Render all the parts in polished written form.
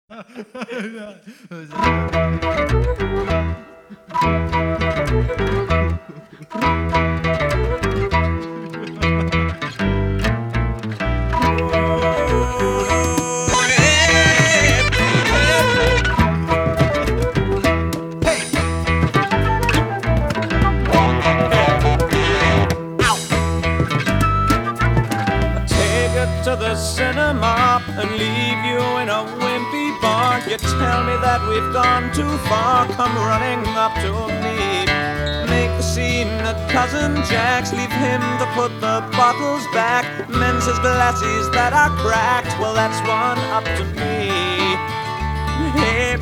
To the cinema and leave you in a wimpy bar. You tell me that we've gone too far. Come running up to me. Make the scene at Cousin Jack's. Leave him to put the bottles back. Mends his glasses that are cracked. Well, that's one up to me. Hey.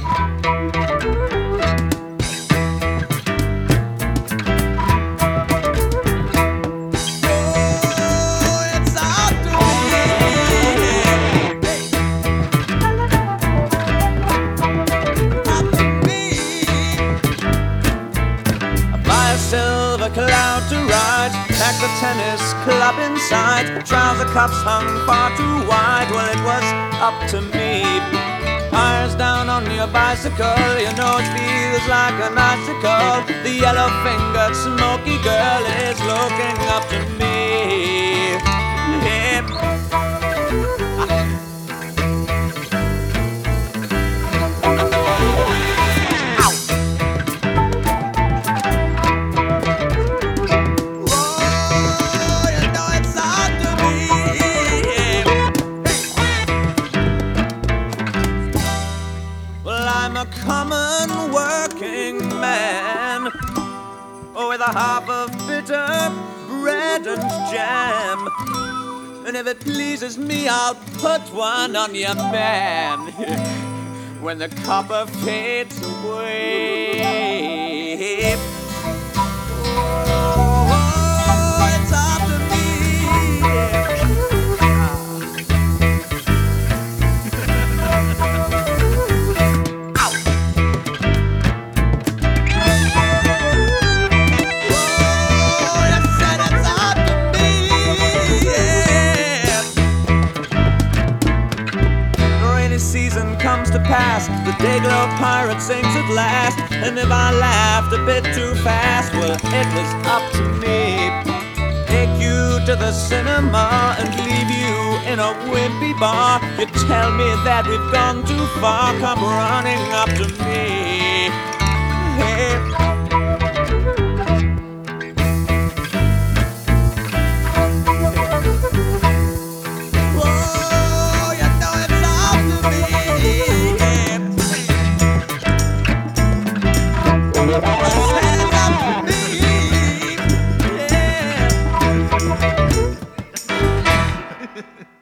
Silver cloud to ride, pack the tennis club inside. Trouser cuffs hung far too wide, well it was up to me. Tires down on your bicycle, you know it feels like an icicle. The yellow-fingered smoky girl is looking up to me. Yeah. I'm a common working man, with a half of bitter bread and jam. And if it pleases me, I'll put one on your man when the copper fades away. Oh, it's up to me. Season comes to pass, the Dayglow pirate sings at last. And if I laughed a bit too fast, well, it was up to me. Take you to the cinema and leave you in a wimpy bar. You tell me that we've gone too far, come running up to me. Hey. Yeah.